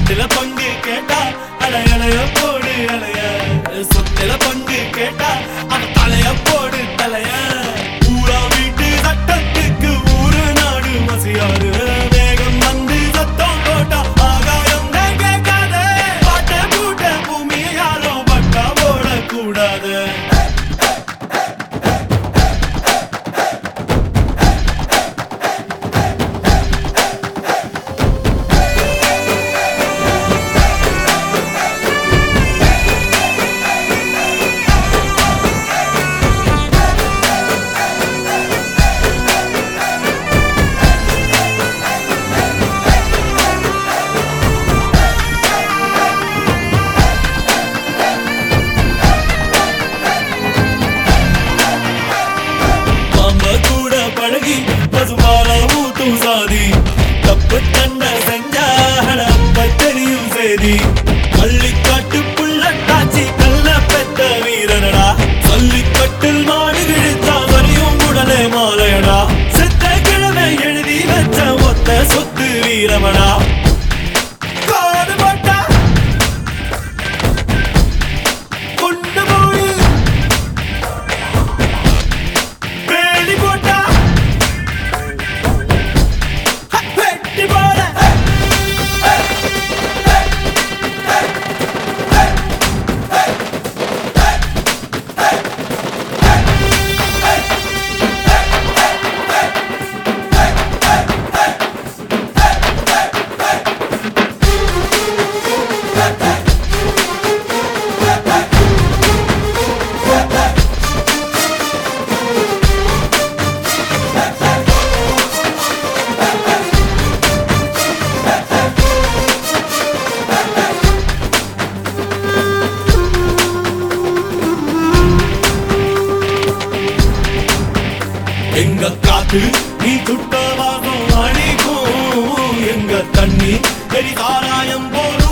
சொத்துல பங்கு கேட்டா அலையலைய போடு அலைய சொத்துல பங்கு கேட்டா அவன் தலைய போடு தலைய ஊரா வீட்டு சட்டத்துக்கு ஊரு நாடு மசியாரு வேகம் வந்து சத்தம் போட்டா ஆகாயம் தான் கேட்காத பாட்ட கூட்ட பூமியை யாரும் பட்டா போட கூடாது பசுமால ஊத்தும் சாதி தப்பு தண்டை செஞ்சா அப்ப தெரியும் செய்தி பள்ளிக்காட்டு புள்ளட்டாச்சி கல்ல பெத்த வீரனடா பள்ளிக்கட்டில் மாடு கிழித்தா வரையும் உடனே மாலையடா செத்த கிழமை எழுதி வச்ச மொத்த சொத்து வீரமடா எங்க காத்து நீ துட்டவாகும் அணிக்கும் எங்க தண்ணி பெரிய சாராயம் போல